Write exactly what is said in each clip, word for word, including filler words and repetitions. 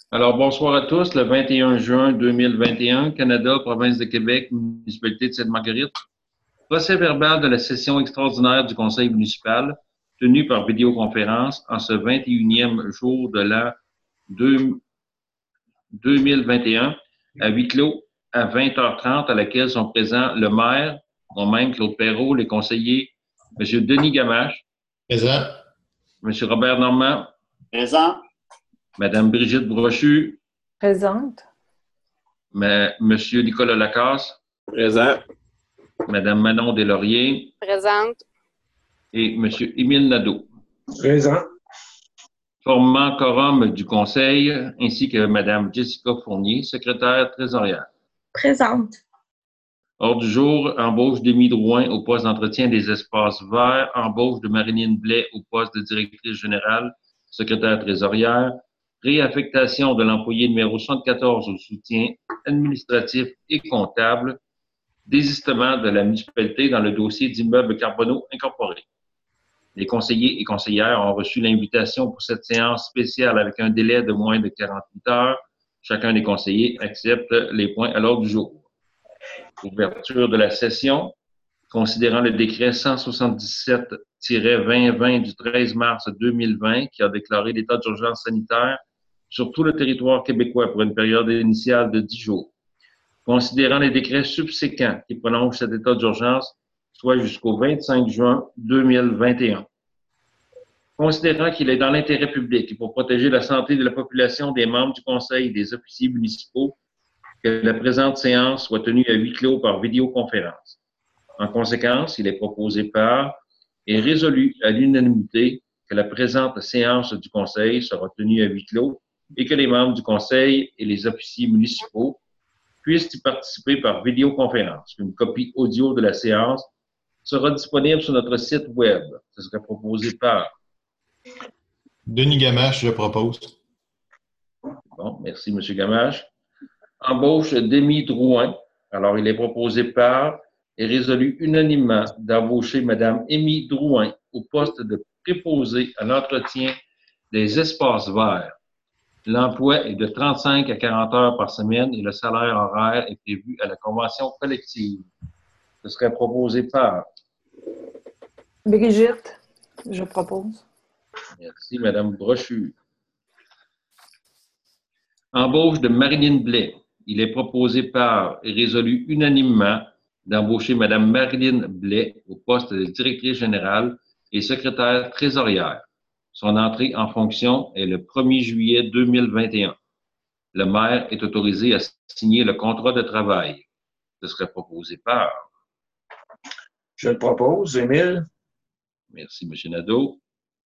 Alors, bonsoir à tous. Le vingt et un juin deux mille vingt et un, Canada, province de Québec, municipalité de Sainte-Marguerite. Procès verbal de la session extraordinaire du conseil municipal, tenue par vidéoconférence en ce vingt et unième jour de l'an deux mille vingt et un, à huis clos, à vingt heures trente, à laquelle sont présents le maire, moi-même, Claude Perrault, les conseillers, M. Denis Gamache, Présent. M. Robert Normand, Présent. Mme Brigitte Brochu, Présente. M. Nicolas Lacasse, Présent. Mme Manon Deslauriers. Présente. Et M. Émile Nadeau. Présent. Formant quorum du conseil, ainsi que Mme Jessica Fournier, secrétaire trésorière. Présente. Ordre du jour, embauche d'Émy Drouin au poste d'entretien des espaces verts, embauche de Marilyn Blais au poste de directrice générale, secrétaire trésorière, réaffectation de l'employé numéro soixante-quatorze au soutien administratif et comptable, désistement de la municipalité dans le dossier d'immeubles Carbonneau incorporé. Les conseillers et conseillères ont reçu l'invitation pour cette séance spéciale avec un délai de moins de quarante-huit heures. Chacun des conseillers accepte les points à l'ordre du jour. Ouverture de la session. Considérant le décret cent soixante-dix-sept vingt vingt du treize mars deux mille vingt qui a déclaré l'état d'urgence sanitaire sur tout le territoire québécois pour une période initiale de dix jours. Considérant les décrets subséquents qui prolongent cet état d'urgence, soit jusqu'au vingt-cinq juin deux mille vingt et un. Considérant qu'il est dans l'intérêt public et pour protéger la santé de la population, des membres du conseil et des officiers municipaux, que la présente séance soit tenue à huis clos par vidéoconférence. En conséquence, il est proposé par et résolu à l'unanimité que la présente séance du conseil sera tenue à huis clos et que les membres du conseil et les officiers municipaux puissent y participer par vidéoconférence. Une copie audio de la séance sera disponible sur notre site web. Ce sera proposé par Denis Gamache, je propose. Bon, merci, M. Gamache. Embauche d'Émy Drouin. Alors, il est proposé par et résolu unanimement d'embaucher Mme Émy Drouin au poste de préposé à l'entretien des espaces verts. L'emploi est de trente-cinq à quarante heures par semaine et le salaire horaire est prévu à la convention collective. Ce serait proposé par Brigitte, je propose. Merci, Mme Brochu. Embauche de Marilyn Blais. Il est proposé par et résolu unanimement d'embaucher Mme Marilyn Blais au poste de directrice générale et secrétaire trésorière. Son entrée en fonction est le premier juillet deux mille vingt et un. Le maire est autorisé à signer le contrat de travail. Ce serait proposé par Je le propose, Émile. Merci, M. Nadeau.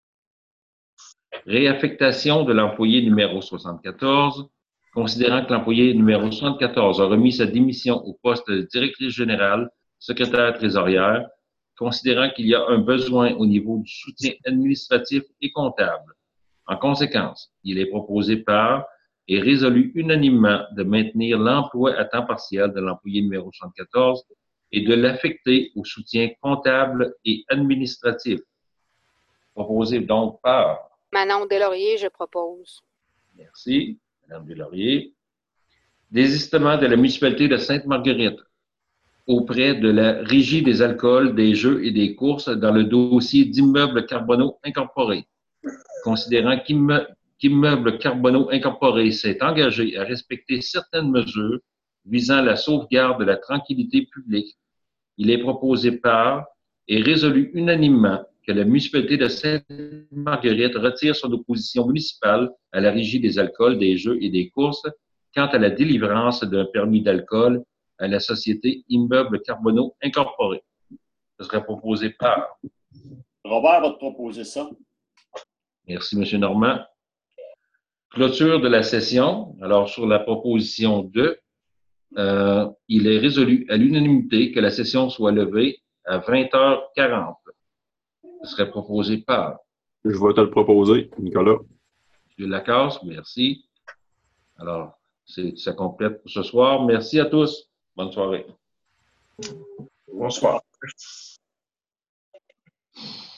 Réaffectation de l'employé numéro soixante-quatorze. Considérant que l'employé numéro soixante-quatorze a remis sa démission au poste de directrice générale, secrétaire trésorière, considérant qu'il y a un besoin au niveau du soutien administratif et comptable. En conséquence, il est proposé par et résolu unanimement de maintenir l'emploi à temps partiel de l'employé numéro soixante-quatorze et de l'affecter au soutien comptable et administratif. Proposé donc par Manon Deslauriers, je propose. Merci, Mme Deslauriers. Désistement de la municipalité de Sainte-Marguerite auprès de la Régie des alcools, des jeux et des courses dans le dossier d'immeubles Carbonneau incorporé. Considérant qu'Immeubles Carbonneau incorporé s'est engagé à respecter certaines mesures visant la sauvegarde de la tranquillité publique, il est proposé par et résolu unanimement que la municipalité de Sainte-Marguerite retire son opposition municipale à la Régie des alcools, des jeux et des courses quant à la délivrance d'un permis d'alcool à la société Immeubles Carbonneau incorporé. Ce serait proposé par Robert va te proposer ça. Merci, M. Normand. Clôture de la session. Alors, sur la proposition deux, euh, il est résolu à l'unanimité que la session soit levée à vingt heures quarante. Ce serait proposé par Je vais te le proposer, Nicolas. M. Lacasse. Merci. Alors, ça complète pour ce soir. Merci à tous. Bonne soirée. Bonsoir.